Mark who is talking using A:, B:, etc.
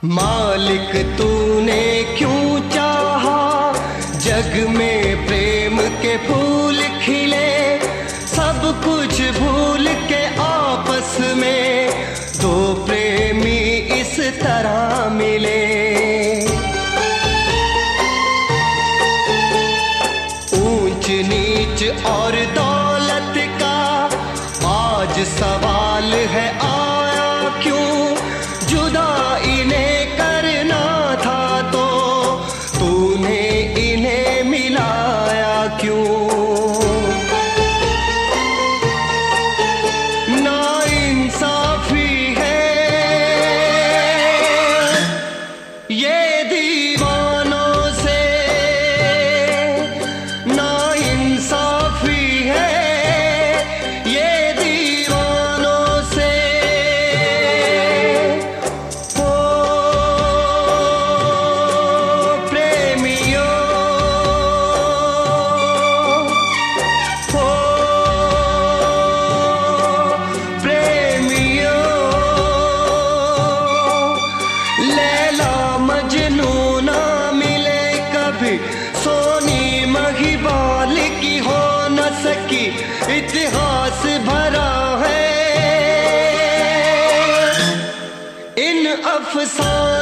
A: मालिक तूने क्यों चाहा जग में प्रेम के फूल खिले, सब कुछ भूल के आपस में दो प्रेमी इस तरह मिले। ऊंच नीच और दौलत का आज सवाल है आया क्यों, जुदा इन्हें करना था तो तूने इन्हें मिलाया क्यों। नाइंसाफी है ये दीवानों से, नाइंसाफी है ये दीवानों से। ओ प्रेमियों, ओ प्रेमियों, लैला मजनू ना मिले कभी, सोनी महिवाल की हो न सकी, इतिहास भरा है इन अफसानों